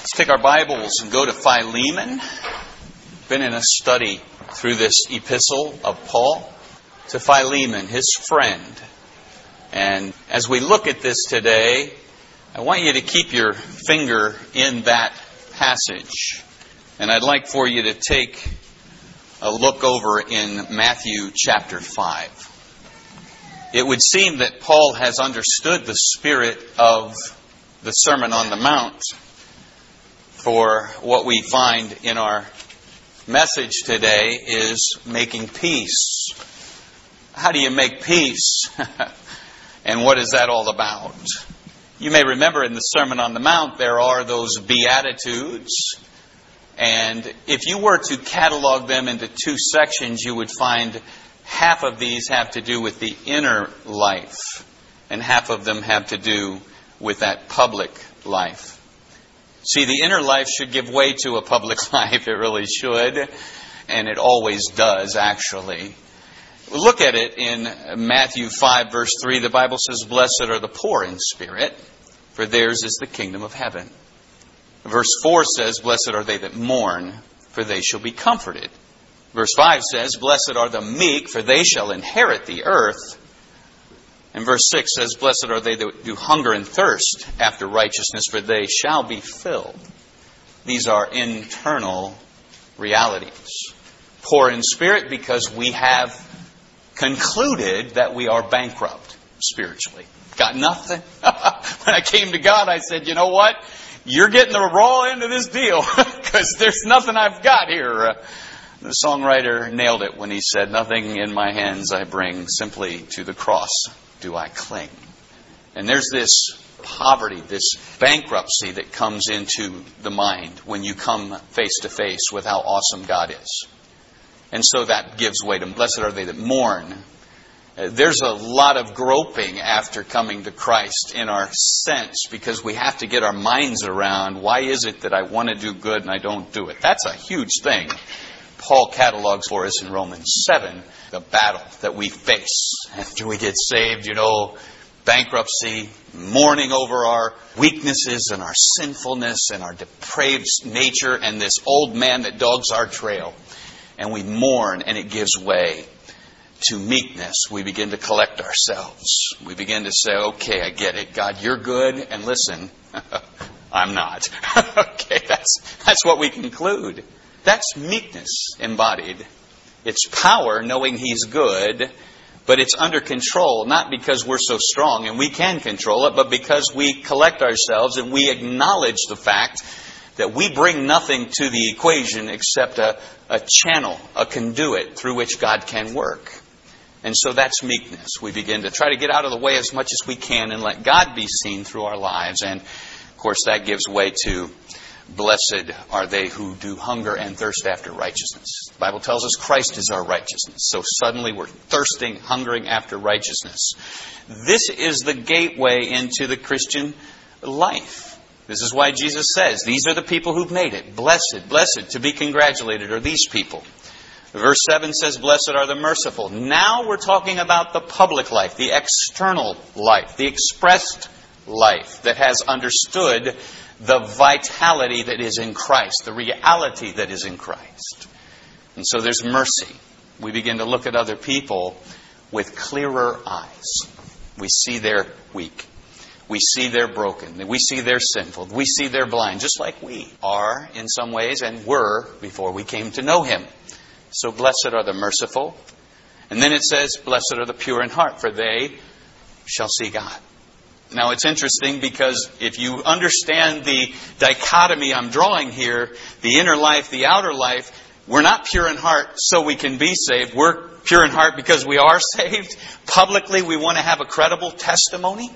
Let's take our Bibles and go to Philemon. Been in a study through this epistle of Paul to Philemon, his friend. And as we look at this today, I want you to keep your finger in that passage. And I'd like for you to take a look over in Matthew chapter 5. It would seem that Paul has understood the spirit of the Sermon on the Mount. For what we find in our message today is making peace. How do you make peace? And what is that all about? You may remember in the Sermon on the Mount there are those Beatitudes. And if you were to catalog them into two sections, you would find half of these have to do with the inner life, and half of them have to do with that public life. See, the inner life should give way to a public life. It really should. And it always does, actually. Look at it in Matthew 5, verse 3. The Bible says, "Blessed are the poor in spirit, for theirs is the kingdom of heaven." Verse 4 says, "Blessed are they that mourn, for they shall be comforted." Verse 5 says, "Blessed are the meek, for they shall inherit the earth." And verse 6 says, "Blessed are they that do hunger and thirst after righteousness, for they shall be filled." These are internal realities. Poor in spirit because we have concluded that we are bankrupt spiritually. Got nothing. When I came to God, I said, you know what? You're getting the raw end of this deal because there's nothing I've got here. The songwriter nailed it when he said, "Nothing in my hands I bring, simply to the cross do I cling." And there's this poverty, this bankruptcy that comes into the mind when you come face to face with how awesome God is. And so that gives way to "Blessed are they that mourn." There's a lot of groping after coming to Christ in our sense because we have to get our minds around why is it that I want to do good and I don't do it. That's a huge thing. Paul catalogs for us in Romans 7 the battle that we face after we get saved. Bankruptcy, mourning over our weaknesses and our sinfulness and our depraved nature and this old man that dogs our trail. And we mourn and it gives way to meekness. We begin to collect ourselves. We begin to say, okay, I get it. God, you're good. And listen, I'm not. Okay, that's what we conclude. That's meekness embodied. It's power, knowing He's good, but it's under control, not because we're so strong and we can control it, but because we collect ourselves and we acknowledge the fact that we bring nothing to the equation except a channel, a conduit through which God can work. And so that's meekness. We begin to try to get out of the way as much as we can and let God be seen through our lives. And, of course, that gives way to "Blessed are they who do hunger and thirst after righteousness." The Bible tells us Christ is our righteousness. So suddenly we're thirsting, hungering after righteousness. This is the gateway into the Christian life. This is why Jesus says, these are the people who've made it. Blessed, to be congratulated are these people. Verse 7 says, "Blessed are the merciful." Now we're talking about the public life, the external life, the expressed life that has understood the vitality that is in Christ, the reality that is in Christ. And so there's mercy. We begin to look at other people with clearer eyes. We see they're weak. We see they're broken. We see they're sinful. We see they're blind, just like we are in some ways and were before we came to know Him. So blessed are the merciful. And then it says, "Blessed are the pure in heart, for they shall see God." Now it's interesting because if you understand the dichotomy I'm drawing here, the inner life, the outer life, we're not pure in heart so we can be saved. We're pure in heart because we are saved. Publicly, we want to have a credible testimony.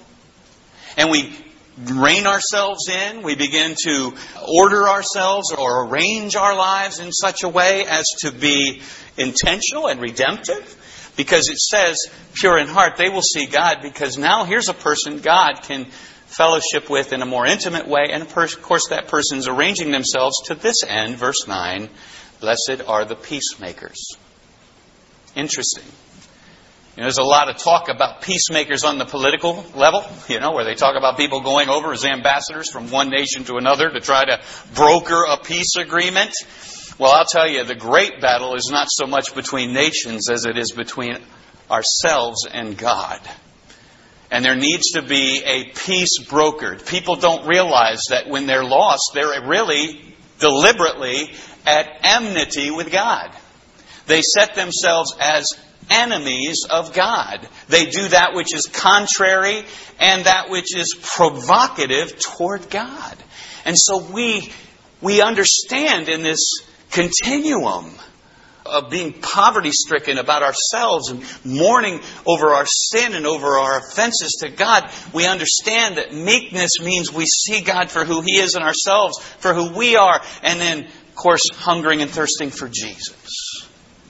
And we rein ourselves in. We begin to order ourselves or arrange our lives in such a way as to be intentional and redemptive. Because it says, pure in heart, they will see God. Because now here's a person God can fellowship with in a more intimate way. And of course that person's arranging themselves to this end. Verse 9, "Blessed are the peacemakers." Interesting. There's a lot of talk about peacemakers on the political level, where they talk about people going over as ambassadors from one nation to another to try to broker a peace agreement. Well, I'll tell you, the great battle is not so much between nations as it is between ourselves and God. And there needs to be a peace brokered. People don't realize that when they're lost, they're really deliberately at enmity with God. They set themselves as enemies of God. They do that which is contrary and that which is provocative toward God. And so we understand in this continuum of being poverty-stricken about ourselves and mourning over our sin and over our offenses to God, we understand that meekness means we see God for who He is and ourselves for who we are, and then, of course, hungering and thirsting for Jesus.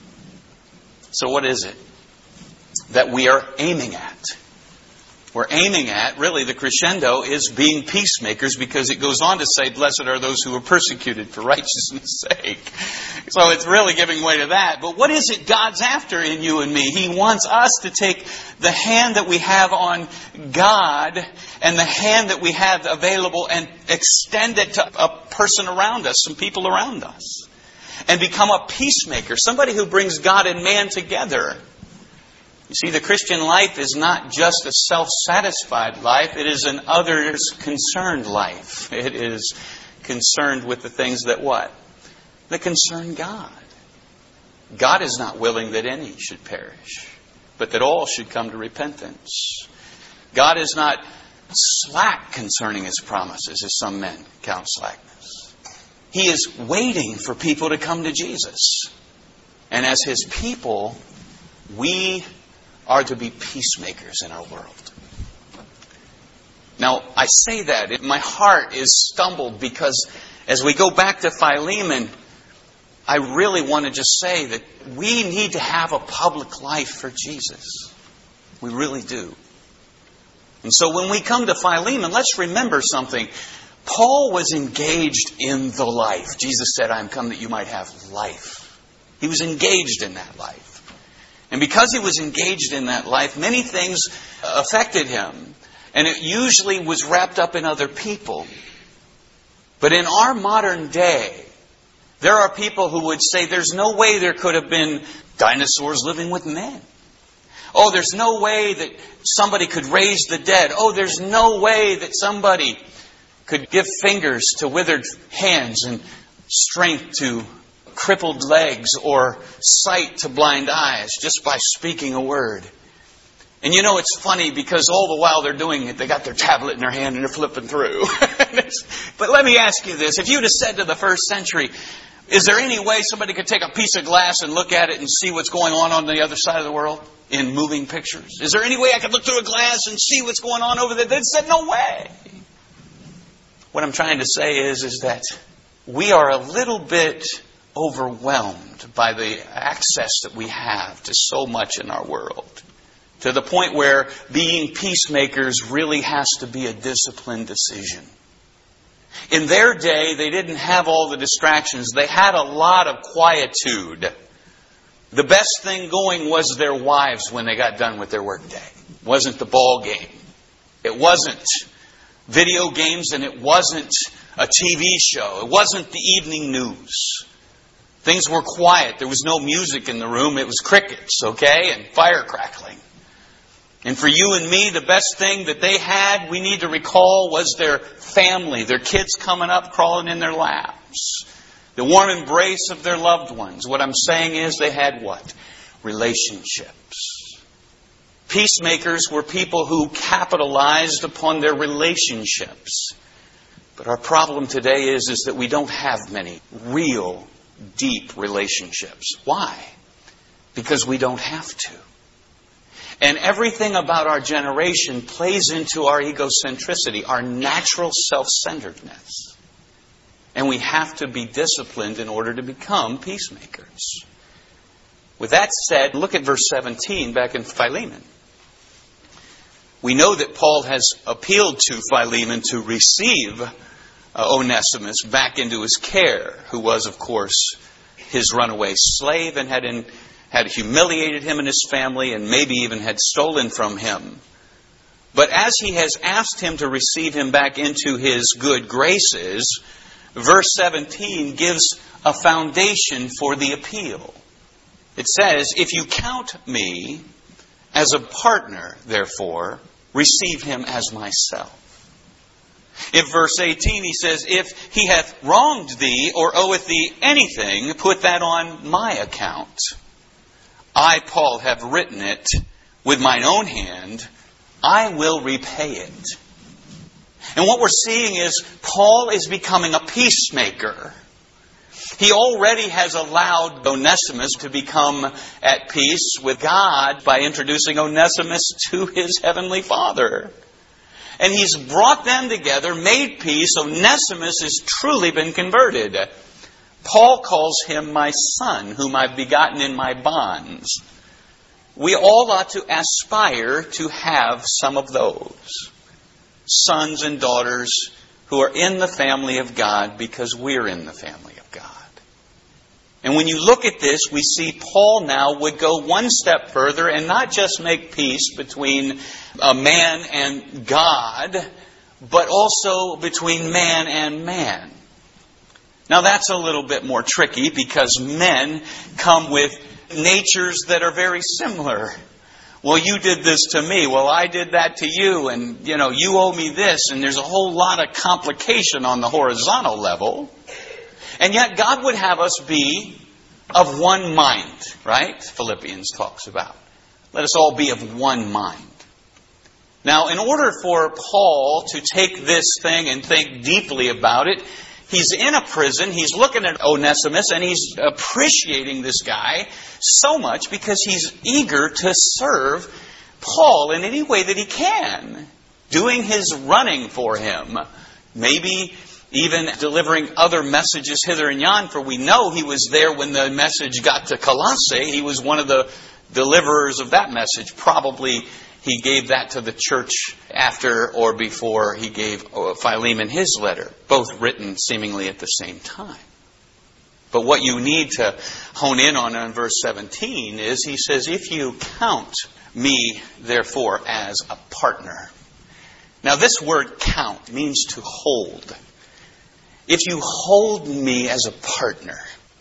So what is it that we are aiming at? We're aiming at, really, the crescendo is being peacemakers, because it goes on to say, blessed are those who are persecuted for righteousness' sake. So it's really giving way to that. But what is it God's after in you and me? He wants us to take the hand that we have on God and the hand that we have available and extend it to a person around us, some people around us, and become a peacemaker, somebody who brings God and man together. You see, the Christian life is not just a self-satisfied life. It is an others-concerned life. It is concerned with the things that what? That concern God. God is not willing that any should perish, but that all should come to repentance. God is not slack concerning His promises, as some men count slackness. He is waiting for people to come to Jesus. And as His people, we are to be peacemakers in our world. Now, I say that. My heart is stumbled because as we go back to Philemon, I really want to just say that we need to have a public life for Jesus. We really do. And so when we come to Philemon, let's remember something. Paul was engaged in the life. Jesus said, I am come that you might have life. He was engaged in that life. And because he was engaged in that life, many things affected him. And it usually was wrapped up in other people. But in our modern day, there are people who would say there's no way there could have been dinosaurs living with men. Oh, there's no way that somebody could raise the dead. Oh, there's no way that somebody could give fingers to withered hands and strength to crippled legs or sight to blind eyes just by speaking a word. And it's funny because all the while they're doing it, they got their tablet in their hand and they're flipping through. But let me ask you this. If you'd have said to the first century, is there any way somebody could take a piece of glass and look at it and see what's going on the other side of the world in moving pictures? Is there any way I could look through a glass and see what's going on over there? They said, no way. What I'm trying to say is that we are a little bit overwhelmed by the access that we have to so much in our world, to the point where being peacemakers really has to be a disciplined decision. In their day, they didn't have all the distractions. They had a lot of quietude. The best thing going was their wives when they got done with their workday. It wasn't the ball game. It wasn't video games, and it wasn't a TV show. It wasn't the evening news. Things were quiet. There was no music in the room. It was crickets, okay, and fire crackling. And for you and me, the best thing that they had, we need to recall, was their family, their kids coming up, crawling in their laps, the warm embrace of their loved ones. What I'm saying is they had what? Relationships. Peacemakers were people who capitalized upon their relationships. But our problem today is that we don't have many real deep relationships. Why? Because we don't have to. And everything about our generation plays into our egocentricity, our natural self-centeredness. And we have to be disciplined in order to become peacemakers. With that said, look at verse 17 back in Philemon. We know that Paul has appealed to Philemon to receive Onesimus back into his care, who was, of course, his runaway slave and had had humiliated him and his family, and maybe even had stolen from him. But as he has asked him to receive him back into his good graces, verse 17 gives a foundation for the appeal. It says, if you count me as a partner, therefore, receive him as myself. In verse 18 he says, if he hath wronged thee or oweth thee anything, put that on my account. I, Paul, have written it with mine own hand. I will repay it. And what we're seeing is Paul is becoming a peacemaker. He already has allowed Onesimus to become at peace with God by introducing Onesimus to his heavenly Father. And he's brought them together, made peace. Onesimus has truly been converted. Paul calls him my son, whom I've begotten in my bonds. We all ought to aspire to have some of those sons and daughters who are in the family of God because we're in the family of God. And when you look at this, we see Paul now would go one step further and not just make peace between a man and God, but also between man and man. Now that's a little bit more tricky because men come with natures that are very similar. Well, you did this to me. Well, I did that to you. And, you owe me this. And there's a whole lot of complication on the horizontal level. And yet God would have us be of one mind, right? Philippians talks about. Let us all be of one mind. Now, in order for Paul to take this thing and think deeply about it, he's in a prison, he's looking at Onesimus, and he's appreciating this guy so much because he's eager to serve Paul in any way that he can. Doing his running for him. Maybe even delivering other messages hither and yon, for we know he was there when the message got to Colossae. He was one of the deliverers of that message. Probably he gave that to the church after or before he gave Philemon his letter, both written seemingly at the same time. But what you need to hone in on verse 17 is he says, if you count me, therefore, as a partner. Now this word count means to hold. If you hold me as a partner,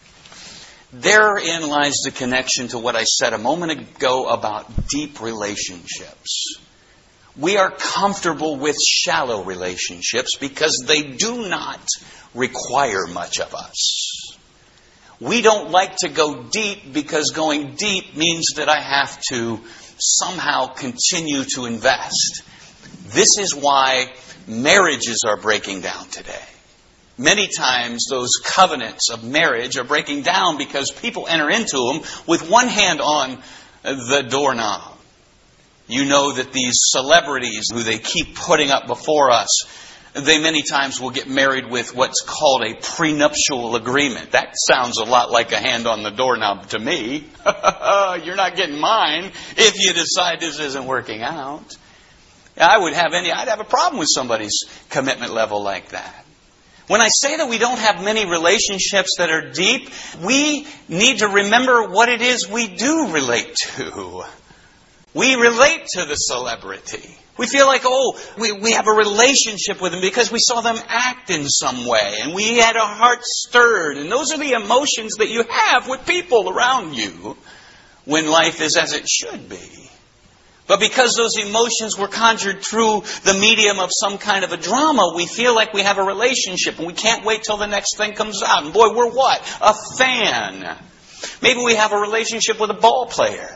therein lies the connection to what I said a moment ago about deep relationships. We are comfortable with shallow relationships because they do not require much of us. We don't like to go deep because going deep means that I have to somehow continue to invest. This is why marriages are breaking down today. Many times those covenants of marriage are breaking down because people enter into them with one hand on the doorknob. You know that these celebrities who they keep putting up before us, they many times will get married with what's called a prenuptial agreement. That sounds a lot like a hand on the doorknob to me. You're not getting mine if you decide this isn't working out. I'd have a problem with somebody's commitment level like that. When I say that we don't have many relationships that are deep, we need to remember what it is we do relate to. We relate to the celebrity. We feel like, we have a relationship with them because we saw them act in some way and we had our hearts stirred. And those are the emotions that you have with people around you when life is as it should be. But because those emotions were conjured through the medium of some kind of a drama, we feel like we have a relationship and we can't wait till the next thing comes out. And boy, we're what? A fan. Maybe we have a relationship with a ball player.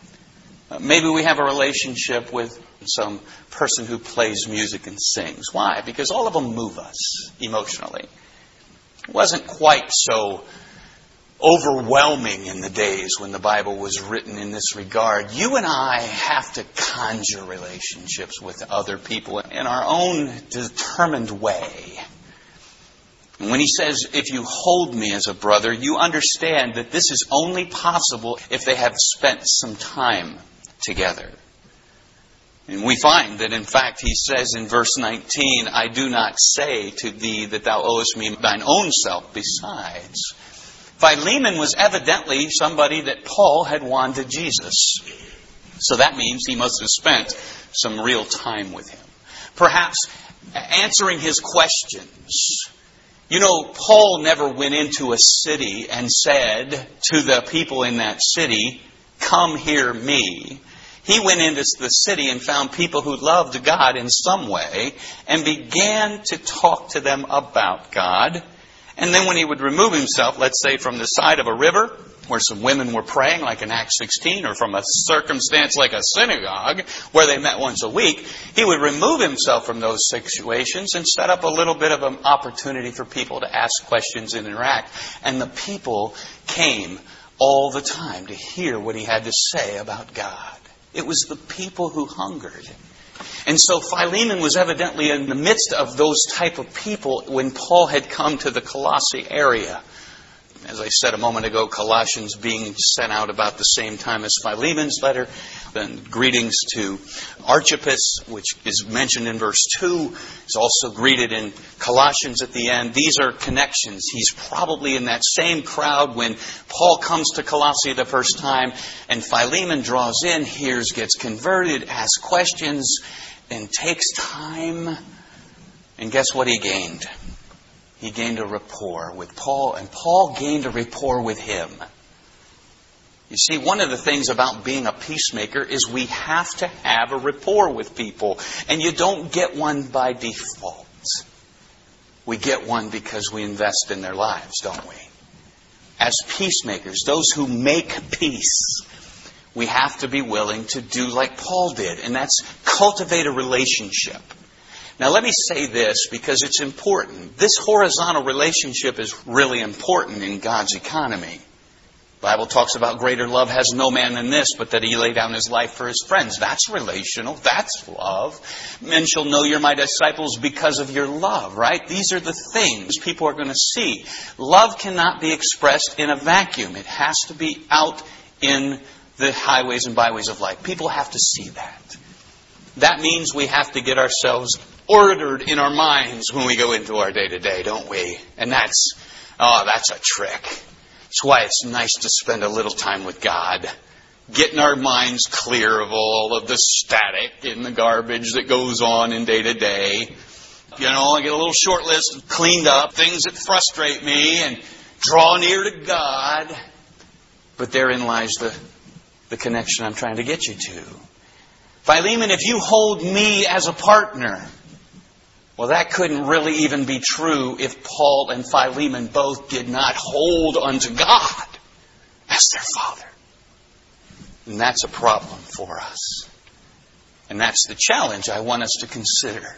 Maybe we have a relationship with some person who plays music and sings. Why? Because all of them move us emotionally. It wasn't quite so overwhelming in the days when the Bible was written in this regard. You and I have to conjure relationships with other people in our own determined way. And when he says, if you hold me as a brother, you understand that this is only possible if they have spent some time together. And we find that, in fact, he says in verse 19, I do not say to thee that thou owest me thine own self besides. Philemon was evidently somebody that Paul had won to Jesus. So that means he must have spent some real time with him. Perhaps answering his questions. You know, Paul never went into a city and said to the people in that city, "Come hear me." He went into the city and found people who loved God in some way and began to talk to them about God. And then when he would remove himself, let's say from the side of a river where some women were praying, like in Acts 16, or from a circumstance like a synagogue where they met once a week, he would remove himself from those situations and set up a little bit of an opportunity for people to ask questions and interact. And the people came all the time to hear what he had to say about God. It was the people who hungered. And so Philemon was evidently in the midst of those type of people when Paul had come to the Colossae area. As I said a moment ago, Colossians being sent out about the same time as Philemon's letter. Then greetings to Archippus, which is mentioned in verse 2. Is also greeted in Colossians at the end. These are connections. He's probably in that same crowd when Paul comes to Colossae the first time. And Philemon draws in, hears, gets converted, asks questions, and takes time. And guess what he gained? He gained a rapport with Paul, and Paul gained a rapport with him. You see, one of the things about being a peacemaker is we have to have a rapport with people. And you don't get one by default. We get one because we invest in their lives, don't we? As peacemakers, those who make peace, we have to be willing to do like Paul did, and that's cultivate a relationship. Now let me say this because it's important. This horizontal relationship is really important in God's economy. The Bible talks about greater love has no man than this, but that he lay down his life for his friends. That's relational. That's love. Men shall know you're my disciples because of your love, right? These are the things people are going to see. Love cannot be expressed in a vacuum. It has to be out in the highways and byways of life. People have to see that. That means we have to get ourselves ordered in our minds when we go into our day-to-day, don't we? And that's a trick. That's why it's nice to spend a little time with God. Getting our minds clear of all of the static and the garbage that goes on in day-to-day. You know, I get a little short list cleaned up, things that frustrate me, and draw near to God. But therein lies the connection I'm trying to get you to. Philemon, if you hold me as a partner, well, that couldn't really even be true if Paul and Philemon both did not hold unto God as their Father. And that's a problem for us. And that's the challenge I want us to consider.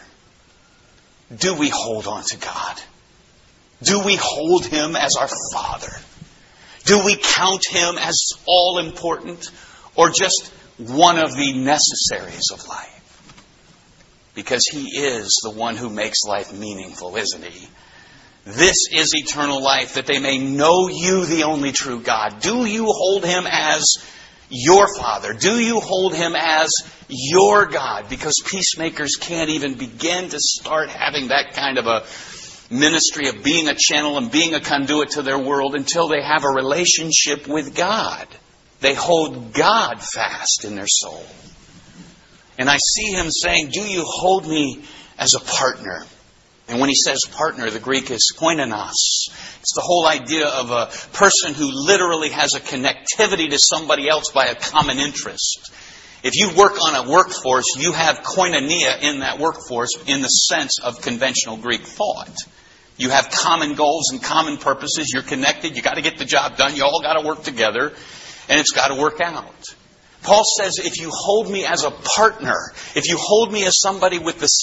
Do we hold on to God? Do we hold Him as our Father? Do we count Him as all important or just one of the necessaries of life? Because He is the one who makes life meaningful, isn't He? This is eternal life, that they may know you, the only true God. Do you hold Him as your Father? Do you hold Him as your God? Because peacemakers can't even begin to start having that kind of a ministry of being a channel and being a conduit to their world until they have a relationship with God. They hold God fast in their soul. And I see him saying, do you hold me as a partner? And when he says partner, the Greek is koinonos. It's the whole idea of a person who literally has a connectivity to somebody else by a common interest. If you work on a workforce, you have koinonia in that workforce in the sense of conventional Greek thought. You have common goals and common purposes. You're connected. You got to get the job done. You all got to work together. And it's got to work out. Paul says, if you hold me as a partner, if you hold me as somebody with the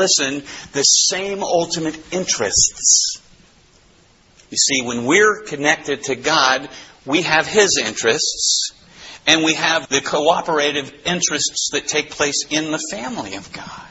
same ultimate interests. You see, when we're connected to God, we have His interests, and we have the cooperative interests that take place in the family of God.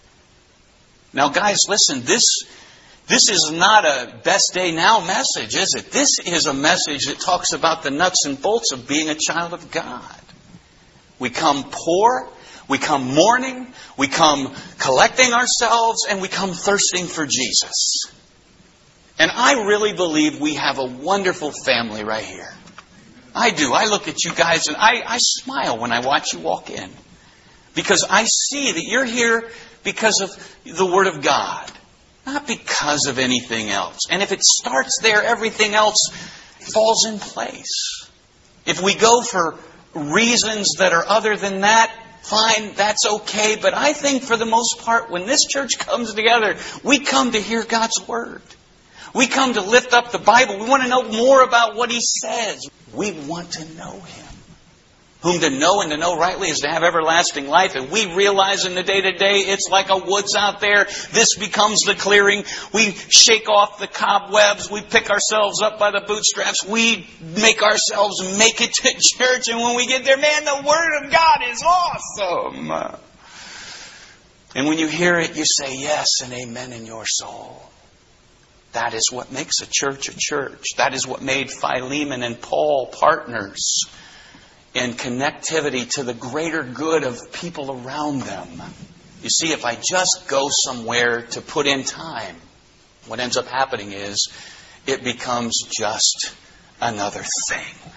Now, guys, listen, this is not a best day now message, is it? This is a message that talks about the nuts and bolts of being a child of God. We come poor, we come mourning, we come collecting ourselves, and we come thirsting for Jesus. And I really believe we have a wonderful family right here. I do. I look at you guys and I smile when I watch you walk in. Because I see that you're here because of the Word of God. Not because of anything else. And if it starts there, everything else falls in place. If we go for reasons that are other than that, fine, that's okay. But I think for the most part, when this church comes together, we come to hear God's Word. We come to lift up the Bible. We want to know more about what He says. We want to know Him. Whom to know and to know rightly is to have everlasting life. And we realize in the day-to-day, it's like a woods out there. This becomes the clearing. We shake off the cobwebs. We pick ourselves up by the bootstraps. We make ourselves make it to church. And when we get there, man, the Word of God is awesome. And when you hear it, you say yes and amen in your soul. That is what makes a church a church. That is what made Philemon and Paul partners in connectivity to the greater good of people around them. You see, if I just go somewhere to put in time, what ends up happening is it becomes just another thing.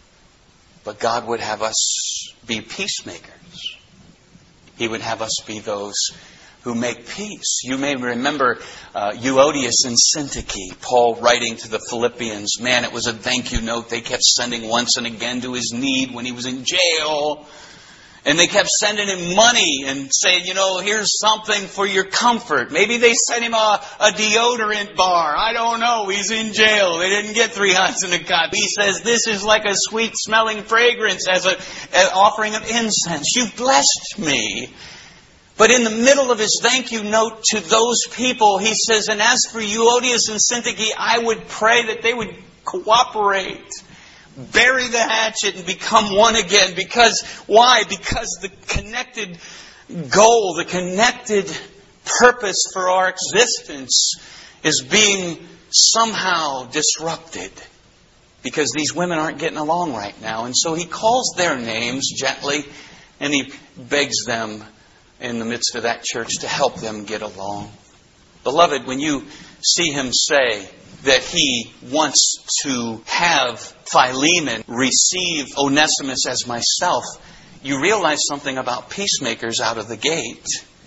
But God would have us be peacemakers. He would have us be those who make peace. You may remember Euodias and Syntyche, Paul writing to the Philippians. Man, it was a thank you note they kept sending once and again to his need when he was in jail. And they kept sending him money and saying, here's something for your comfort. Maybe they sent him a deodorant bar. I don't know. He's in jail. They didn't get 3 hots in a cup. He says, this is like a sweet smelling fragrance as an offering of incense. You've blessed me. But in the middle of his thank you note to those people, he says, and as for Euodias and Syntyche, I would pray that they would cooperate, bury the hatchet, and become one again. Because, why? Because the connected goal, the connected purpose for our existence is being somehow disrupted. Because these women aren't getting along right now. And so he calls their names gently, and he begs them in the midst of that church to help them get along. Beloved, when you see him say that he wants to have Philemon receive Onesimus as myself, you realize something about peacemakers out of the gate.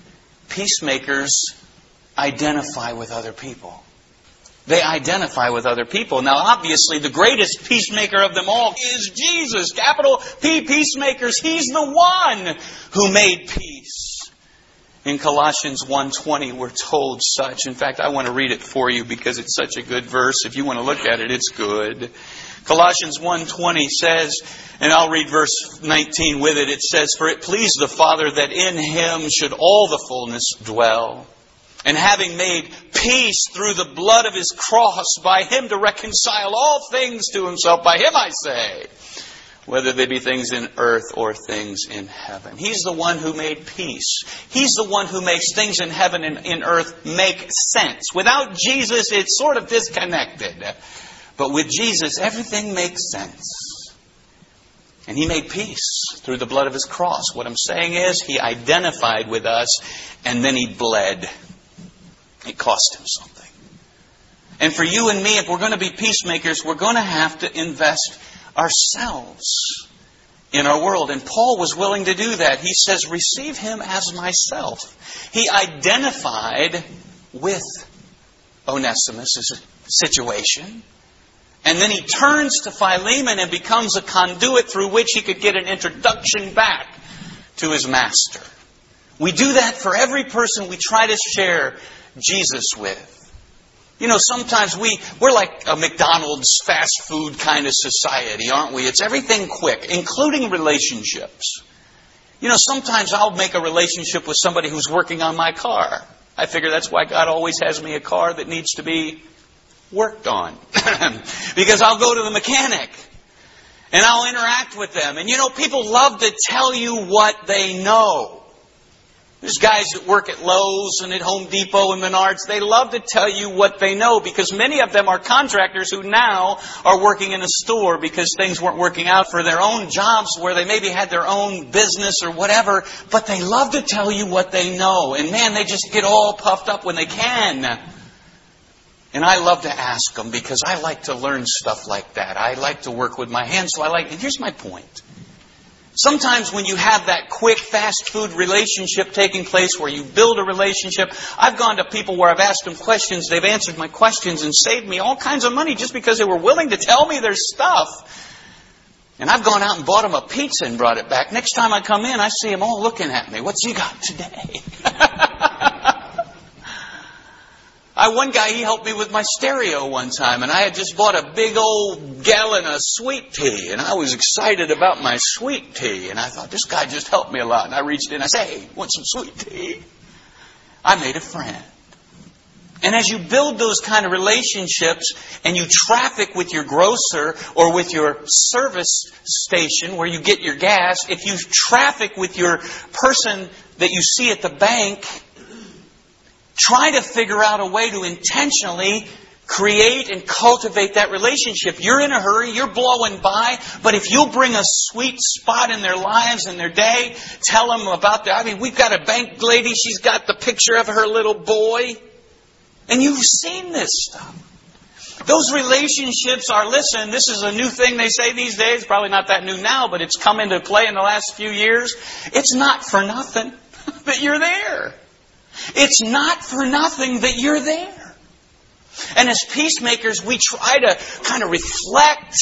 Peacemakers identify with other people. They identify with other people. Now, obviously, the greatest peacemaker of them all is Jesus. Capital P, peacemakers. He's the one who made peace. In Colossians 1:20, we're told such. In fact, I want to read it for you because it's such a good verse. If you want to look at it, it's good. Colossians 1:20 says, and I'll read verse 19 with it. It says, for it pleased the Father that in Him should all the fullness dwell. And having made peace through the blood of His cross, by Him to reconcile all things to Himself. By Him, I say, whether they be things in earth or things in heaven. He's the one who made peace. He's the one who makes things in heaven and in earth make sense. Without Jesus, it's sort of disconnected. But with Jesus, everything makes sense. And He made peace through the blood of His cross. What I'm saying is, He identified with us and then He bled. It cost Him something. And for you and me, if we're going to be peacemakers, we're going to have to invest ourselves in our world. And Paul was willing to do that. He says, receive him as myself. He identified with Onesimus' situation. And then he turns to Philemon and becomes a conduit through which he could get an introduction back to his master. We do that for every person we try to share Jesus with. Sometimes we're like a McDonald's fast food kind of society, aren't we? It's everything quick, including relationships. Sometimes I'll make a relationship with somebody who's working on my car. I figure that's why God always has me a car that needs to be worked on. Because I'll go to the mechanic and I'll interact with them. And people love to tell you what they know. There's guys that work at Lowe's and at Home Depot and Menards. They love to tell you what they know because many of them are contractors who now are working in a store because things weren't working out for their own jobs where they maybe had their own business or whatever. But they love to tell you what they know. And man, they just get all puffed up when they can. And I love to ask them because I like to learn stuff like that. I like to work with my hands, and here's my point. Sometimes when you have that quick, fast food relationship taking place where you build a relationship, I've gone to people where I've asked them questions, they've answered my questions and saved me all kinds of money just because they were willing to tell me their stuff. And I've gone out and bought them a pizza and brought it back. Next time I come in, I see them all looking at me. What's you got today? One guy, he helped me with my stereo one time, and I had just bought a big old gallon of sweet tea, and I was excited about my sweet tea, and I thought, this guy just helped me a lot. And I reached in and I said, hey, want some sweet tea? I made a friend. And as you build those kind of relationships and you traffic with your grocer or with your service station where you get your gas, if you traffic with your person that you see at the bank, try to figure out a way to intentionally create and cultivate that relationship. You're in a hurry, you're blowing by, but if you'll bring a sweet spot in their lives and their day, tell them about we've got a bank lady, she's got the picture of her little boy. And you've seen this stuff. Those relationships are, listen, this is a new thing they say these days, probably not that new now, but it's come into play in the last few years. It's not for nothing that you're there. It's not for nothing that you're there. And as peacemakers, we try to kind of reflect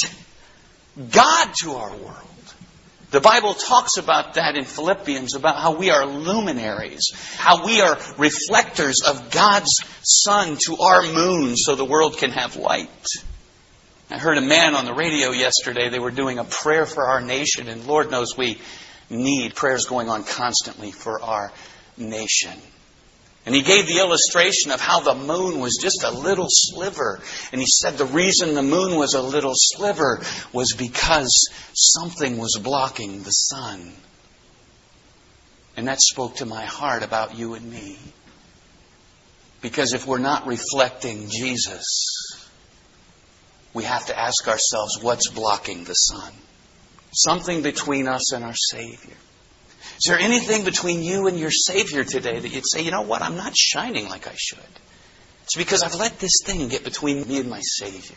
God to our world. The Bible talks about that in Philippians, about how we are luminaries, how we are reflectors of God's sun to our moon so the world can have light. I heard a man on the radio yesterday, they were doing a prayer for our nation, and Lord knows we need prayers going on constantly for our nation. And he gave the illustration of how the moon was just a little sliver. And he said the reason the moon was a little sliver was because something was blocking the sun. And that spoke to my heart about you and me. Because if we're not reflecting Jesus, we have to ask ourselves, what's blocking the sun? Something between us and our Savior. Is there anything between you and your Savior today that you'd say, you know what, I'm not shining like I should? It's because I've let this thing get between me and my Savior.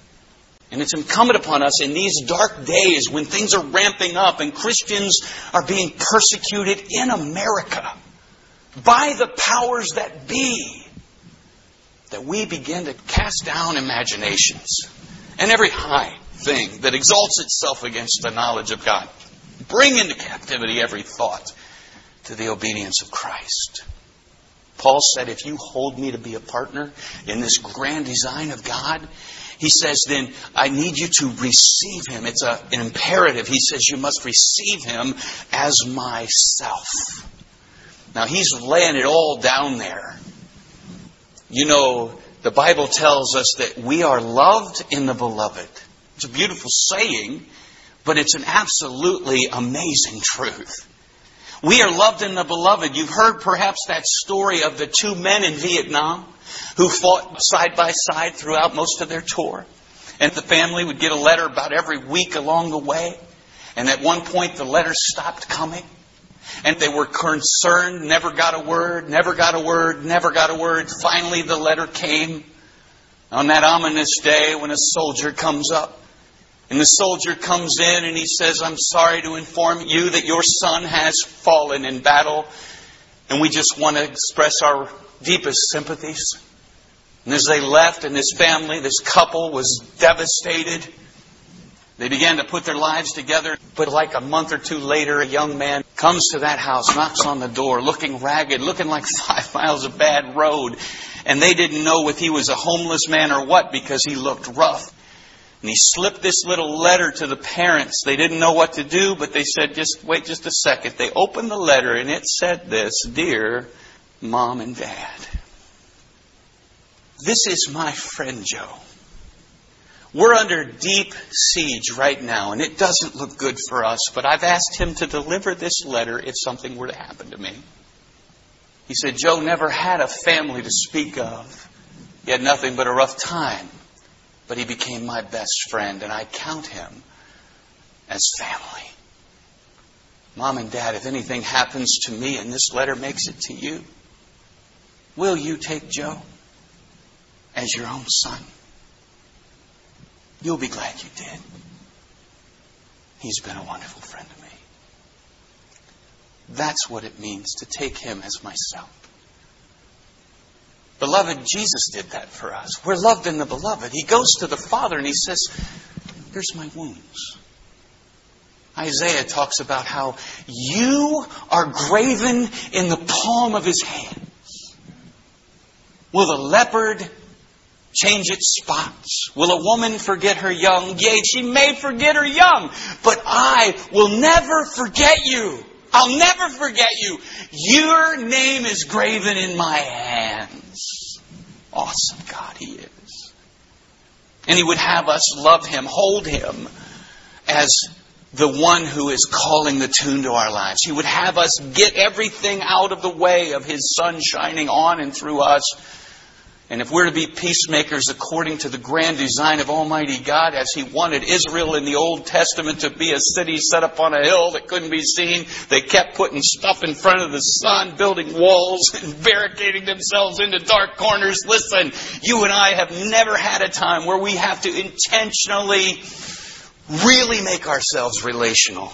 And it's incumbent upon us in these dark days when things are ramping up and Christians are being persecuted in America by the powers that be, that we begin to cast down imaginations and every high thing that exalts itself against the knowledge of God. Bring into captivity every thought to the obedience of Christ. Paul said, if you hold me to be a partner in this grand design of God, he says, then I need you to receive Him. It's an imperative. He says, you must receive Him as myself. Now, he's laying it all down there. You know, the Bible tells us that we are loved in the beloved. It's a beautiful saying, but it's an absolutely amazing truth. We are loved in the beloved. You've heard perhaps that story of the two men in Vietnam who fought side by side throughout most of their tour. And the family would get a letter about every week along the way. And at one point the letters stopped coming. And they were concerned, never got a word, never got a word, never got a word. Finally the letter came on that ominous day when a soldier comes up. And the soldier comes in and he says, I'm sorry to inform you that your son has fallen in battle. And we just want to express our deepest sympathies. And as they left, and this family, this couple was devastated. They began to put their lives together. But like a month or two later, a young man comes to that house, knocks on the door, looking ragged, looking like 5 miles of bad road. And they didn't know if he was a homeless man or what because he looked rough. And he slipped this little letter to the parents. They didn't know what to do, but they said, just wait just a second. They opened the letter and it said this, Dear Mom and Dad, this is my friend Joe. We're under deep siege right now, and it doesn't look good for us, but I've asked him to deliver this letter if something were to happen to me. He said, Joe never had a family to speak of. He had nothing but a rough time. But he became my best friend, and I count him as family. Mom and Dad, if anything happens to me and this letter makes it to you, will you take Joe? as your own son. You'll be glad you did. He's been a wonderful friend to me. That's what it means to take him as myself. Beloved, Jesus did that for us. We're loved in the beloved. He goes to the Father and he says, here's my wounds. Isaiah talks about how you are graven in the palm of his hands. Will the leopard change its spots? Will a woman forget her young? Yea, she may forget her young, but I will never forget you. I'll never forget you. Your name is graven in my hands. Awesome God he is. And he would have us love him, hold him as the one who is calling the tune to our lives. He would have us get everything out of the way of his sun shining on and through us. And if we're to be peacemakers according to the grand design of Almighty God, as he wanted Israel in the Old Testament to be a city set up on a hill that couldn't be seen, they kept putting stuff in front of the sun, building walls and barricading themselves into dark corners. Listen, you and I have never had a time where we have to intentionally really make ourselves relational.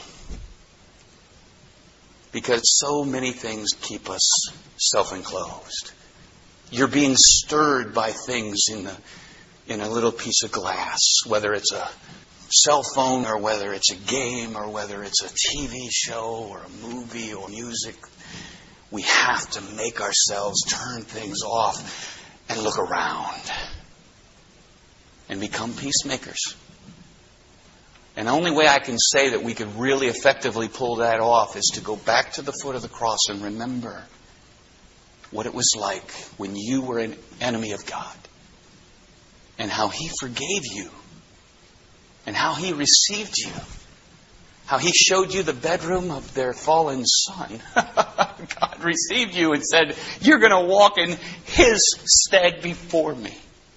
Because so many things keep us self-enclosed. You're being stirred by things in a little piece of glass, whether it's a cell phone or whether it's a game or whether it's a TV show or a movie or music. We have to make ourselves turn things off and look around and become peacemakers. And the only way I can say that we could really effectively pull that off is to go back to the foot of the cross and remember what it was like when you were an enemy of God, and how he forgave you, and how he received you, how he showed you the bedroom of their fallen son. God received you and said, you're going to walk in his stead before me.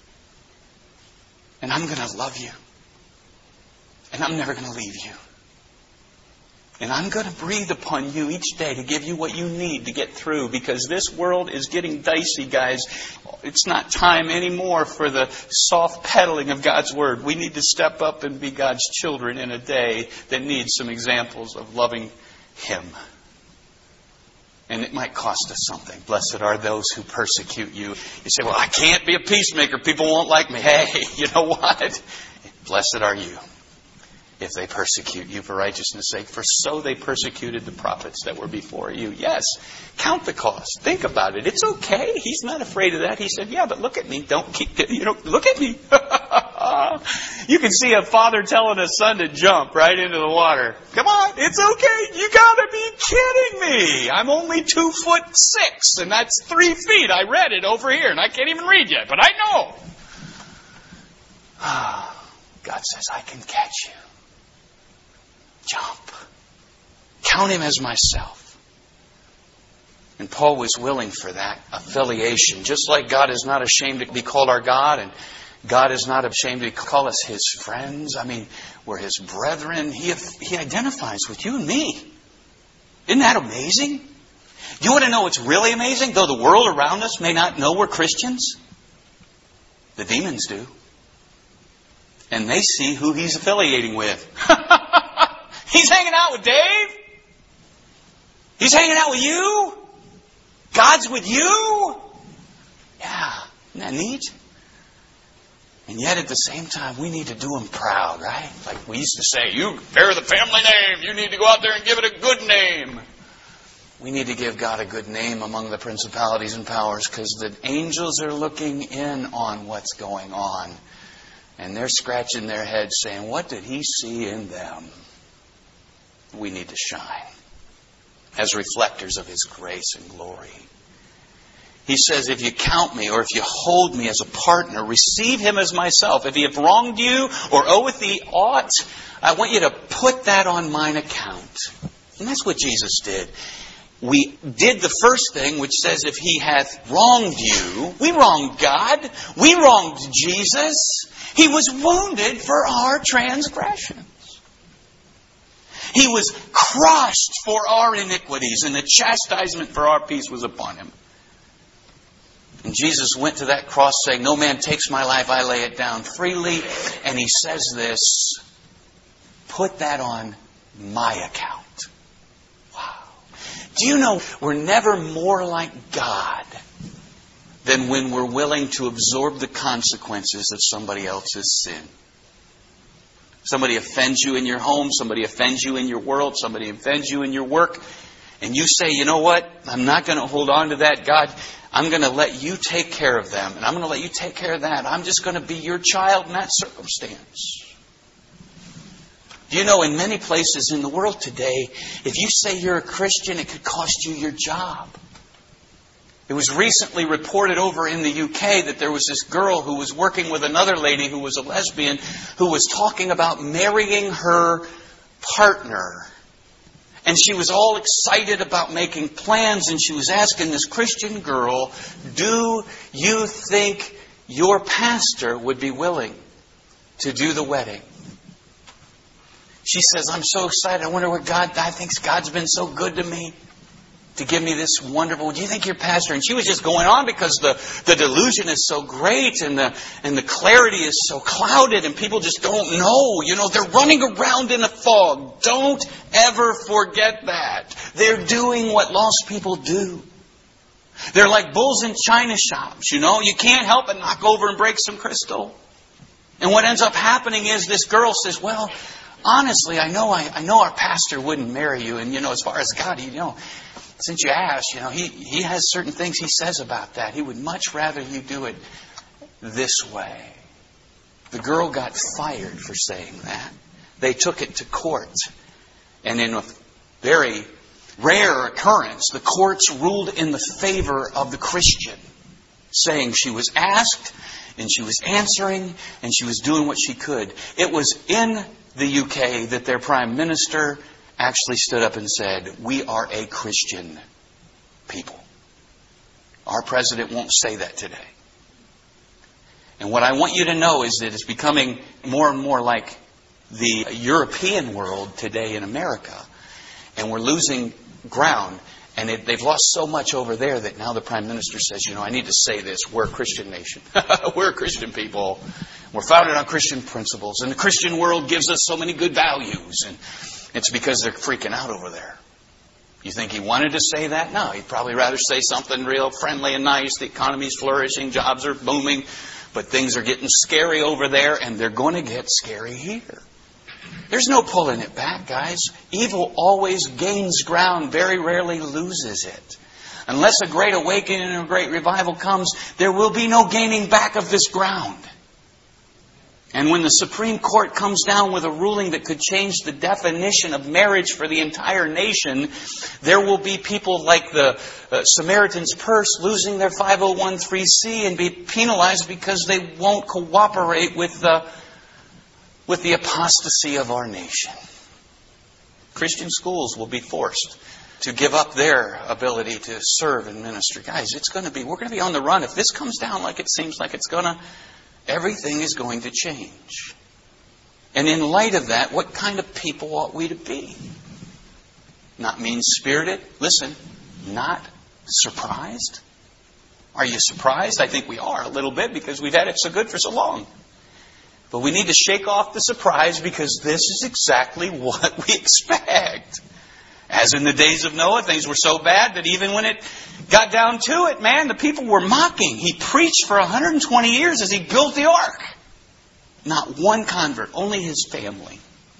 And I'm going to love you. And I'm never going to leave you. And I'm going to breathe upon you each day to give you what you need to get through, because this world is getting dicey, guys. It's not time anymore for the soft peddling of God's Word. We need to step up and be God's children in a day that needs some examples of loving him. And it might cost us something. Blessed are those who persecute you. You say, well, I can't be a peacemaker. People won't like me. Hey, you know what? Blessed are you if they persecute you for righteousness' sake, for so they persecuted the prophets that were before you. Yes, count the cost. Think about it. It's okay. He's not afraid of that. He said, yeah, but look at me. Don't keep, look at me. You can see a father telling a son to jump right into the water. Come on, it's okay. You gotta be kidding me. I'm only 2'6", and that's 3 feet. I read it over here, and I can't even read yet, but I know. God says, I can catch you. Jump. Count him as myself. And Paul was willing for that affiliation. Just like God is not ashamed to be called our God, and God is not ashamed to call us his friends. I mean, we're his brethren. He identifies with you and me. Isn't that amazing? You want to know what's really amazing? Though the world around us may not know we're Christians, the demons do. And they see who he's affiliating with. He's hanging out with Dave. He's hanging out with you. God's with you. Yeah, isn't that neat? And yet at the same time, we need to do him proud, right? Like we used to say, you bear the family name. You need to go out there and give it a good name. We need to give God a good name among the principalities and powers, because the angels are looking in on what's going on. And they're scratching their heads saying, what did he see in them? We need to shine as reflectors of his grace and glory. He says, if you count me or if you hold me as a partner, receive him as myself. If he have wronged you or oweth thee aught, I want you to put that on mine account. And that's what Jesus did. We did the first thing, which says, if he hath wronged you, we wronged God. We wronged Jesus. He was wounded for our transgressions. He was crushed for our iniquities, and the chastisement for our peace was upon him. And Jesus went to that cross saying, no man takes my life, I lay it down freely. And He says this, put that on my account. Wow. Do you know we're never more like God than when we're willing to absorb the consequences of somebody else's sin? Somebody offends you in your home, somebody offends you in your world, somebody offends you in your work, and you say, you know what? I'm not going to hold on to that. God, I'm going to let you take care of them, and I'm going to let you take care of that. I'm just going to be your child in that circumstance. Do you know in many places in the world today, if you say you're a Christian, it could cost you your job. It was recently reported over in the UK that there was this girl who was working with another lady who was a lesbian who was talking about marrying her partner. And she was all excited about making plans, and she was asking this Christian girl, do you think your pastor would be willing to do the wedding? She says, I'm so excited. I wonder what I think God's been so good to me to give me this wonderful, do you think your pastor? And she was just going on because the delusion is so great and the clarity is so clouded and people just don't know. You know, they're running around in a fog. Don't ever forget that. They're doing what lost people do. They're like bulls in china shops, you know. You can't help but knock over and break some crystal. And what ends up happening is this girl says, well, honestly, I know our pastor wouldn't marry you. And, you know, as far as God, since you asked, he has certain things he says about that. He would much rather you do it this way. The girl got fired for saying that. They took it to court. And in a very rare occurrence, the courts ruled in the favor of the Christian, saying she was asked and she was answering and she was doing what she could. It was in the UK that their Prime Minister actually stood up and said, we are a Christian people. Our president won't say that today. And what I want you to know is that it's becoming more and more like the European world today in America. And we're losing ground. And they've lost so much over there that now the Prime Minister says, I need to say this. We're a Christian nation. We're a Christian people. We're founded on Christian principles. And the Christian world gives us so many good values. And it's because they're freaking out over there. You think he wanted to say that? No, he'd probably rather say something real friendly and nice. The economy's flourishing, jobs are booming, but things are getting scary over there, and they're going to get scary here. There's no pulling it back, guys. Evil always gains ground, very rarely loses it. Unless a great awakening and a great revival comes, there will be no gaining back of this ground. And when the Supreme Court comes down with a ruling that could change the definition of marriage for the entire nation, there will be people like the Samaritan's Purse losing their 501(c)(3) and be penalized because they won't cooperate with the apostasy of our nation. Christian schools will be forced to give up their ability to serve and minister. Guys, we're going to be on the run. If this comes down like it seems like it's going to, everything is going to change. And in light of that, what kind of people ought we to be? Not mean-spirited. Listen, not surprised. Are you surprised? I think we are a little bit because we've had it so good for so long. But we need to shake off the surprise because this is exactly what we expect. As in the days of Noah, things were so bad that even when it got down to it, man, the people were mocking. He preached for 120 years as he built the ark. Not one convert, only his family.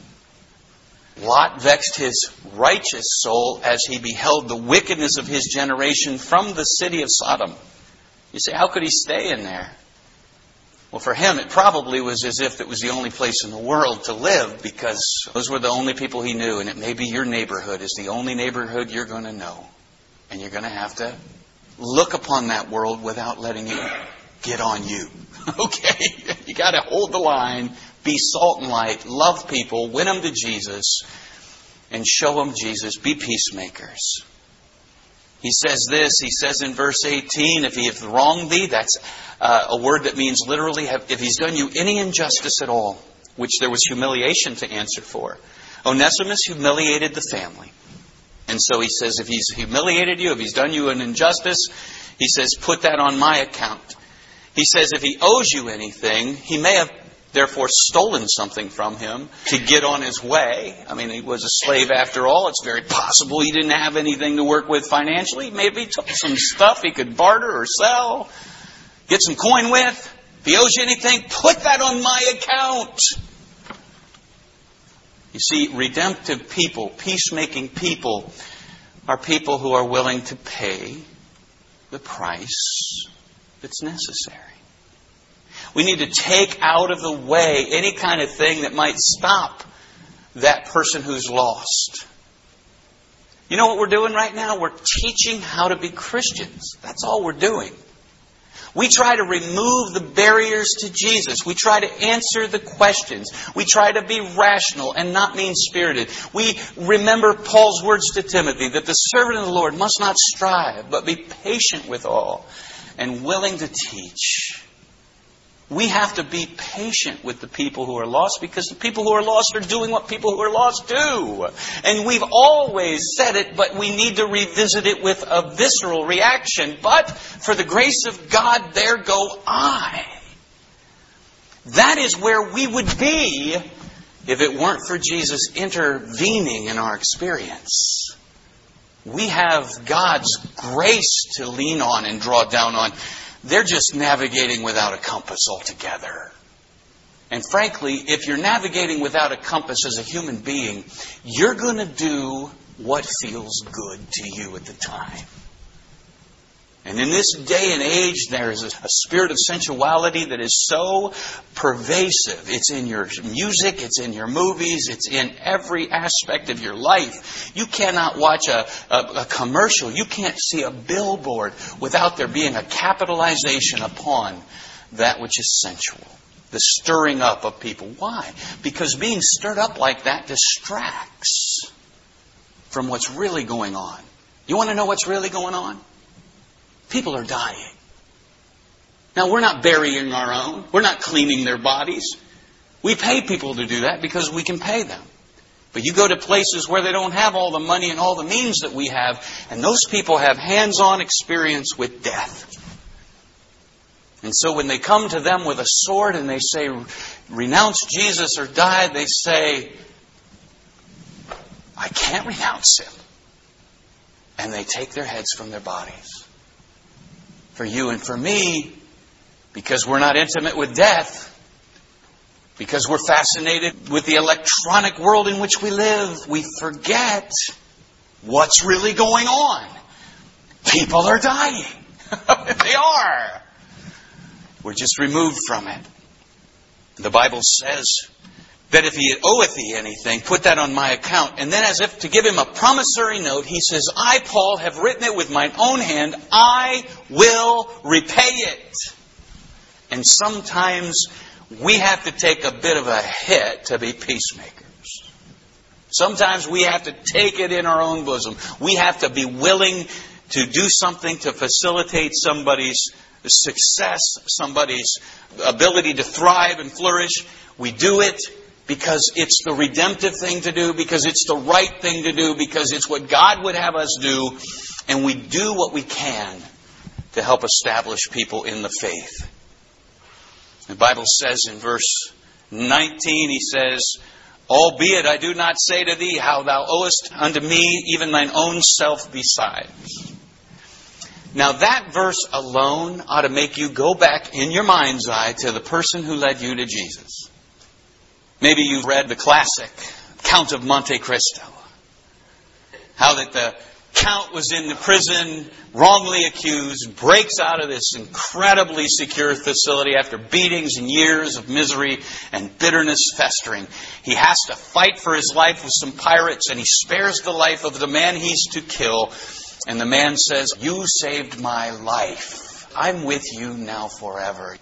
Lot vexed his righteous soul as he beheld the wickedness of his generation from the city of Sodom. You say, how could he stay in there? Well, for him, it probably was as if it was the only place in the world to live because those were the only people he knew. And it may be your neighborhood is the only neighborhood you're going to know. And you're going to have to look upon that world without letting it get on you. Okay? You got to hold the line, be salt and light, love people, win them to Jesus, and show them Jesus. Be peacemakers. He says this, he says in verse 18, if he hath wronged thee, that's a word that means literally, if he's done you any injustice at all, which there was humiliation to answer for. Onesimus humiliated the family. And so he says, if he's humiliated you, if he's done you an injustice, he says, put that on my account. He says, if he owes you anything, he may have therefore stolen something from him to get on his way. I mean, he was a slave after all. It's very possible he didn't have anything to work with financially. Maybe he took some stuff he could barter or sell, get some coin with. If he owes you anything, put that on my account. You see, redemptive people, peacemaking people, are people who are willing to pay the price that's necessary. We need to take out of the way any kind of thing that might stop that person who's lost. You know what we're doing right now? We're teaching how to be Christians. That's all we're doing. We try to remove the barriers to Jesus. We try to answer the questions. We try to be rational and not mean-spirited. We remember Paul's words to Timothy that the servant of the Lord must not strive, but be patient with all and willing to teach. We have to be patient with the people who are lost because the people who are lost are doing what people who are lost do. And we've always said it, but we need to revisit it with a visceral reaction. But for the grace of God, there go I. That is where we would be if it weren't for Jesus intervening in our experience. We have God's grace to lean on and draw down on. They're just navigating without a compass altogether. And frankly, if you're navigating without a compass as a human being, you're going to do what feels good to you at the time. And in this day and age, there's a spirit of sensuality that is so pervasive. It's in your music, it's in your movies, it's in every aspect of your life. You cannot watch a commercial. You can't see a billboard without there being a capitalization upon that which is sensual. The stirring up of people. Why? Because being stirred up like that distracts from what's really going on. You want to know what's really going on? People are dying. Now, we're not burying our own. We're not cleaning their bodies. We pay people to do that because we can pay them. But you go to places where they don't have all the money and all the means that we have, and those people have hands-on experience with death. And so when they come to them with a sword and they say, renounce Jesus or die, they say, I can't renounce him. And they take their heads from their bodies. For you and for me, because we're not intimate with death, because we're fascinated with the electronic world in which we live, we forget what's really going on. People are dying. They are. We're just removed from it. The Bible says that if he oweth thee anything, put that on my account. And then as if to give him a promissory note, he says, I, Paul, have written it with mine own hand. I will repay it. And sometimes we have to take a bit of a hit to be peacemakers. Sometimes we have to take it in our own bosom. We have to be willing to do something to facilitate somebody's success, somebody's ability to thrive and flourish. We do it because it's the redemptive thing to do, because it's the right thing to do, because it's what God would have us do. And we do what we can to help establish people in the faith. The Bible says in verse 19, he says, albeit I do not say to thee how thou owest unto me even thine own self besides. Now that verse alone ought to make you go back in your mind's eye to the person who led you to Jesus. Maybe you've read the classic Count of Monte Cristo. How that the Count was in the prison, wrongly accused, breaks out of this incredibly secure facility after beatings and years of misery and bitterness festering. He has to fight for his life with some pirates, and he spares the life of the man he's to kill. And the man says, you saved my life. I'm with you now forever.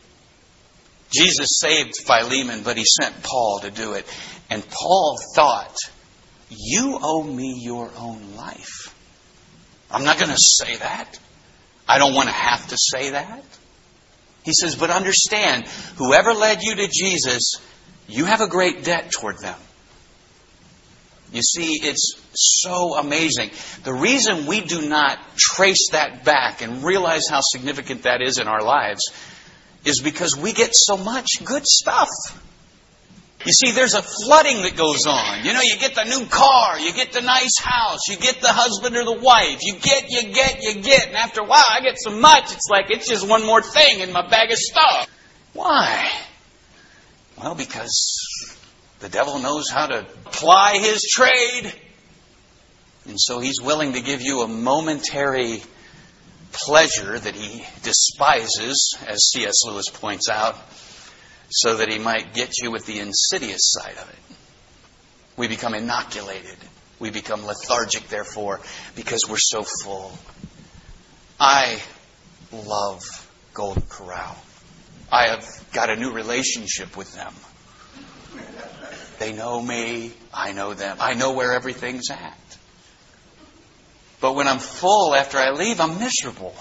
Jesus saved Philemon, but he sent Paul to do it. And Paul thought, you owe me your own life. I'm not going to say that. I don't want to have to say that. He says, but understand, whoever led you to Jesus, you have a great debt toward them. You see, it's so amazing. The reason we do not trace that back and realize how significant that is in our lives is because we get so much good stuff. You see, there's a flooding that goes on. You know, you get the new car, you get the nice house, you get the husband or the wife. You get. And after a while, I get so much, it's like it's just one more thing in my bag of stuff. Why? Well, because the devil knows how to ply his trade. And so he's willing to give you a momentary pleasure that he despises, as C.S. Lewis points out, so that he might get you with the insidious side of it. We become inoculated. We become lethargic, therefore, because we're so full. I love Golden Corral. I have got a new relationship with them. They know me. I know them. I know where everything's at. But when I'm full after I leave, I'm miserable.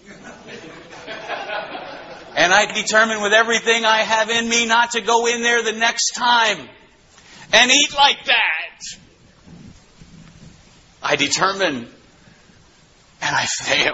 And I determine with everything I have in me not to go in there the next time and eat like that. I determine and I fail.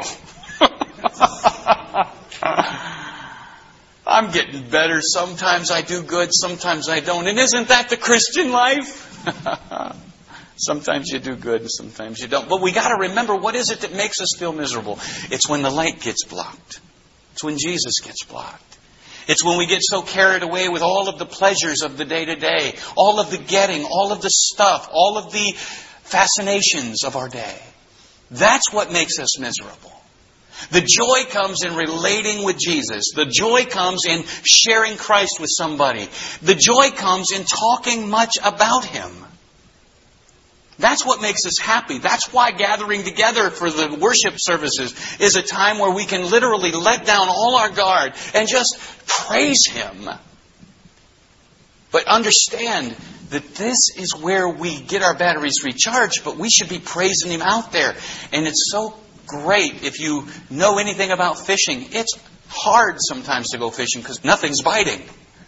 I'm getting better. Sometimes I do good, sometimes I don't. And isn't that the Christian life? Sometimes you do good and sometimes you don't. But we got to remember, what is it that makes us feel miserable? It's when the light gets blocked. It's when Jesus gets blocked. It's when we get so carried away with all of the pleasures of the day-to-day, all of the getting, all of the stuff, all of the fascinations of our day. That's what makes us miserable. The joy comes in relating with Jesus. The joy comes in sharing Christ with somebody. The joy comes in talking much about Him. That's what makes us happy. That's why gathering together for the worship services is a time where we can literally let down all our guard and just praise Him. But understand that this is where we get our batteries recharged, but we should be praising Him out there. And it's so great if you know anything about fishing. It's hard sometimes to go fishing because nothing's biting.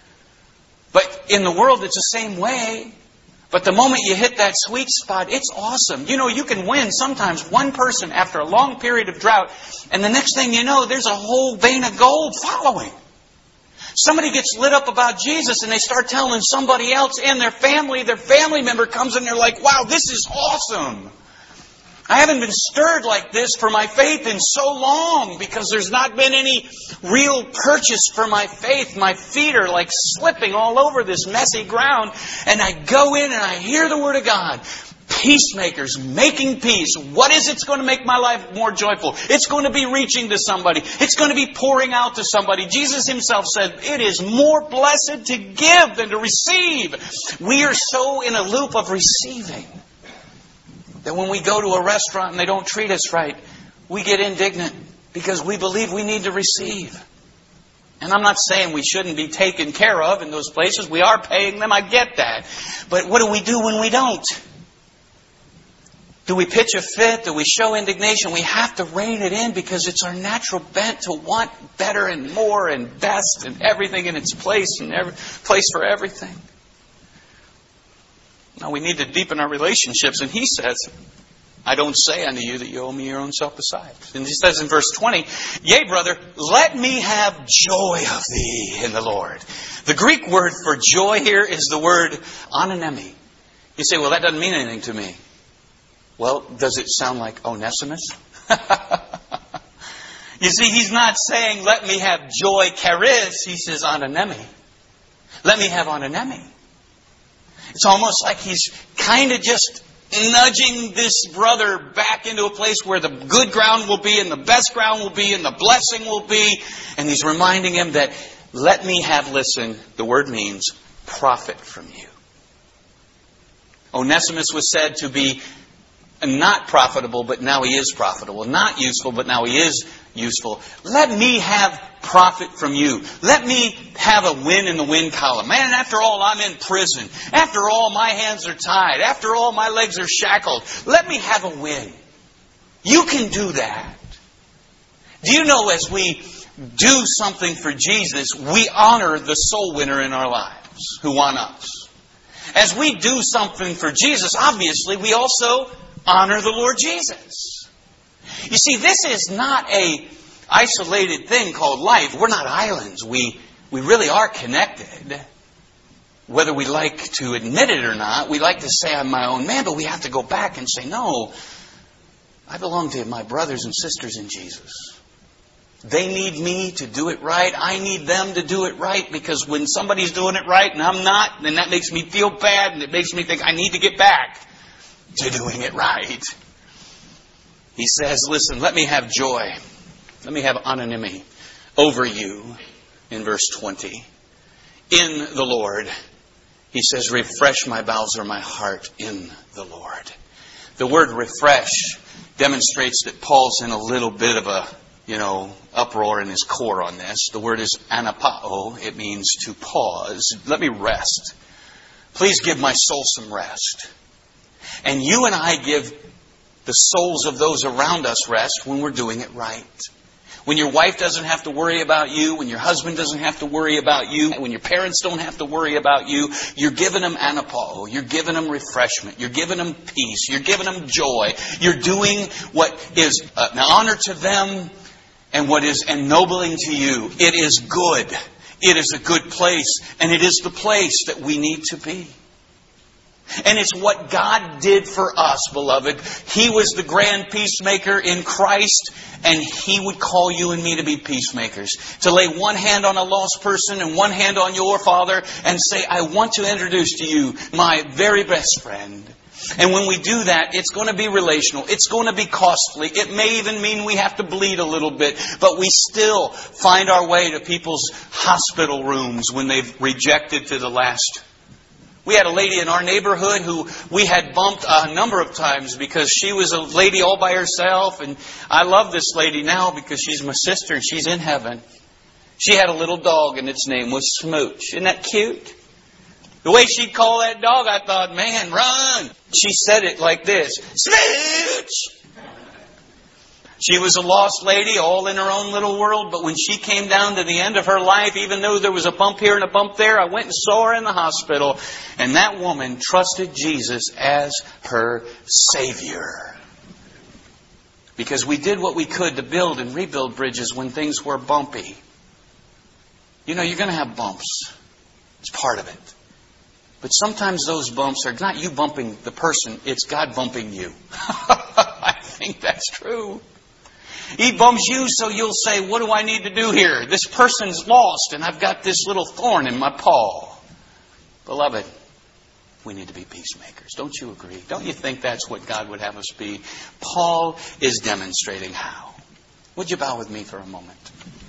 But in the world, it's the same way. But the moment you hit that sweet spot, it's awesome. You know, you can win sometimes one person after a long period of drought, and the next thing you know, there's a whole vein of gold following. Somebody gets lit up about Jesus, and they start telling somebody else and their family member comes and they're like, wow, this is awesome. I haven't been stirred like this for my faith in so long because there's not been any real purchase for my faith. My feet are like slipping all over this messy ground. And I go in and I hear the Word of God. Peacemakers, making peace. What is it's going to make my life more joyful? It's going to be reaching to somebody. It's going to be pouring out to somebody. Jesus Himself said, it is more blessed to give than to receive. We are so in a loop of receiving that when we go to a restaurant and they don't treat us right, we get indignant because we believe we need to receive. And I'm not saying we shouldn't be taken care of in those places. We are paying them. I get that. But what do we do when we don't? Do we pitch a fit? Do we show indignation? We have to rein it in because it's our natural bent to want better and more and best and everything in its place and every place for everything. Now we need to deepen our relationships. And He says, I don't say unto you that you owe me your own self besides. And He says in verse 20, yea, brother, let me have joy of thee in the Lord. The Greek word for joy here is the word anonemi. You say, well, that doesn't mean anything to me. Well, does it sound like Onesimus? You see, He's not saying, let me have joy charis. He says anonemi. Let me have anonemi. It's almost like He's kind of just nudging this brother back into a place where the good ground will be and the best ground will be and the blessing will be. And He's reminding him that, let me have, listen, the word means profit from you. Onesimus was said to be not profitable, but now he is profitable. Not useful, but now he is useful. Let me have profit from you. Let me have a win in the win column. Man, after all, I'm in prison. After all, my hands are tied. After all, my legs are shackled. Let me have a win. You can do that. Do you know, as we do something for Jesus, we honor the soul winner in our lives who won us. as we do something for Jesus, obviously we also honor the Lord Jesus. You see, this is not a isolated thing called life. We're not islands. We really are connected. Whether we like to admit it or not, we like to say I'm my own man, but we have to go back and say, no, I belong to my brothers and sisters in Jesus. They need me to do it right. I need them to do it right, because when somebody's doing it right and I'm not, then that makes me feel bad, and it makes me think I need to get back to doing it right. He says, listen, let me have joy. Let me have anonymity over you in verse 20. In the Lord. He says, refresh my bowels or my heart in the Lord. The word refresh demonstrates that Paul's in a little bit of a, uproar in his core on this. The word is anapao. It means to pause. Let me rest. Please give my soul some rest. And you and I give the souls of those around us rest when we're doing it right. When your wife doesn't have to worry about you, when your husband doesn't have to worry about you, when your parents don't have to worry about you, you're giving them anapao, you're giving them refreshment, you're giving them peace, you're giving them joy. You're doing what is an honor to them and what is ennobling to you. It is good. It is a good place, and it is the place that we need to be. And it's what God did for us, beloved. He was the grand peacemaker in Christ, and He would call you and me to be peacemakers. To lay one hand on a lost person and one hand on your father and say, I want to introduce to you my very best friend. And when we do that, it's going to be relational. It's going to be costly. It may even mean we have to bleed a little bit. But we still find our way to people's hospital rooms when they've rejected to the last. We had a lady in our neighborhood who we had bumped a number of times because she was a lady all by herself. And I love this lady now because she's my sister and she's in heaven. She had a little dog and its name was Smooch. Isn't that cute? The way she'd call that dog, I thought, man, run. She said it like this, Smooch! She was a lost lady, all in her own little world. But when she came down to the end of her life, even though there was a bump here and a bump there, I went and saw her in the hospital. And that woman trusted Jesus as her Savior. Because we did what we could to build and rebuild bridges when things were bumpy. You're going to have bumps. It's part of it. But sometimes those bumps are not you bumping the person, it's God bumping you. I think that's true. He bumps you so you'll say, what do I need to do here? This person's lost and I've got this little thorn in my paw. Beloved, we need to be peacemakers. Don't you agree? Don't you think that's what God would have us be? Paul is demonstrating how. Would you bow with me for a moment?